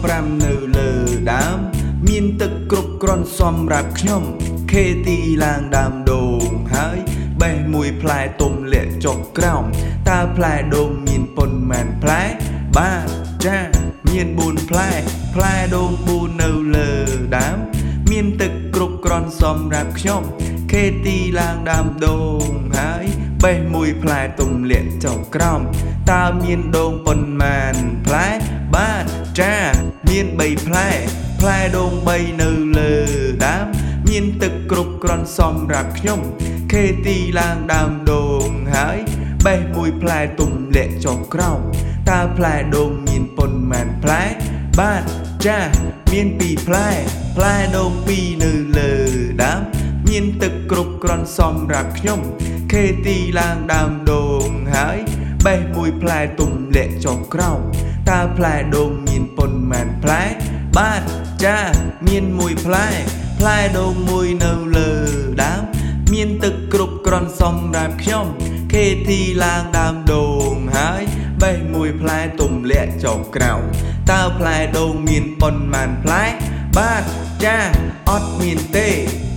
5នៅលើដើមមានទឹកគ្រប់គ្រាន់សម្រាប់ខ្ញុំខេទីឡើងដើមដូងហើយបេះមួយផ្លែទុំលាក់ចុះក្រោមតើផ្លែដូងមានប៉ុន្មានផ្លែបាទចាមាន4ផ្លែដូង4នៅលើដើមមានទឹកគ្រប់គ្រាន់សម្រាប់ខ្ញុំខេទីឡើងដើមដូងហើយបេះមួយផ្លែទុំលាក់ចុះក្រោមតើមានដូងប៉ុន្មានផ្លែបាទចាមាន3ផ្លែដូង3នៅលើដើមមានទឹកគ្រប់គ្រាន់សម្រាប់ខ្ញុំខេទីឡើងដើមដូងហើយបេះមួយផ្លែទុំលាក់ចុះក្រោមតើផ្លែដូងមានប៉ុន្មានផ្លែបាទចាមាន2ផ្លែដូង2នៅលើដើមមានទឹកគ្រប់គ្រាន់សម្រាប់ខ្ញុំខេទីឡើងដើមដូងហើយបេះមួយផ្លែទុំលាក់ចុះក្រោមតើផ្លែដូងមានប៉ុន្មានផ្លែបាទចាមាន1ផ្លែដូង1នៅលើដើមមានទឹកគ្រប់គ្រាន់សម្រាប់ខ្ញុំខេទីឡើងដើមដូងហើយបេះមួយផ្លែទុំលាក់ចុះក្រោមតើផ្លែដូងមានប៉ុន្មានផ្លែបាទចាអត់មានទេ